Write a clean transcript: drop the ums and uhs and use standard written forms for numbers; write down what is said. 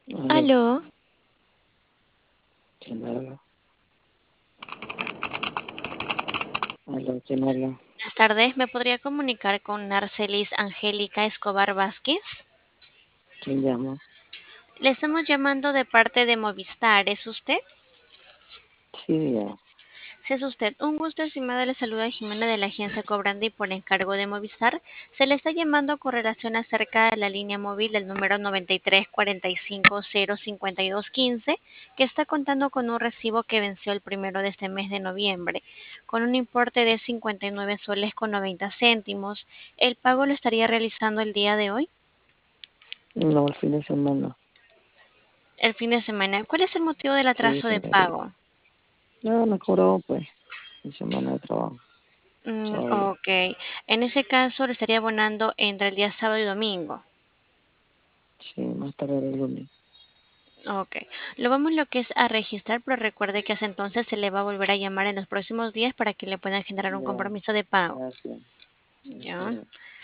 Aló, Aló, ¿quién habla? Aló, ¿quién habla? buenas tardes. ¿Me podría comunicar con Narcelis Angélica Escobar Vázquez? ¿Quién llama? Le estamos llamando de parte de Movistar. ¿Es usted? Sí, ya. Si es usted, un gusto, estimada. Le saluda Jimena de la agencia Cobrandi por encargo de Movistar. Se le está llamando con relación acerca de la línea móvil del número 93 45 052 15, que está contando con un recibo que venció el primero de este mes de noviembre, con un importe de 59 soles con 90 céntimos. ¿El pago lo estaría realizando el día de hoy? No, el fin de semana. El fin de semana. ¿Cuál es el motivo del Sí, atraso de señorita. pago? No, me cobró, pues, mi semana de trabajo. Sábado. Ok. En ese caso, le estaría abonando entre el día sábado y domingo. Sí, más tarde el lunes. Ok. Lo vamos lo que es a registrar, pero recuerde que hasta entonces se le va a volver a llamar en los próximos días para que le puedan generar un Ya, compromiso de pago. gracias. ¿Ya? Gracias.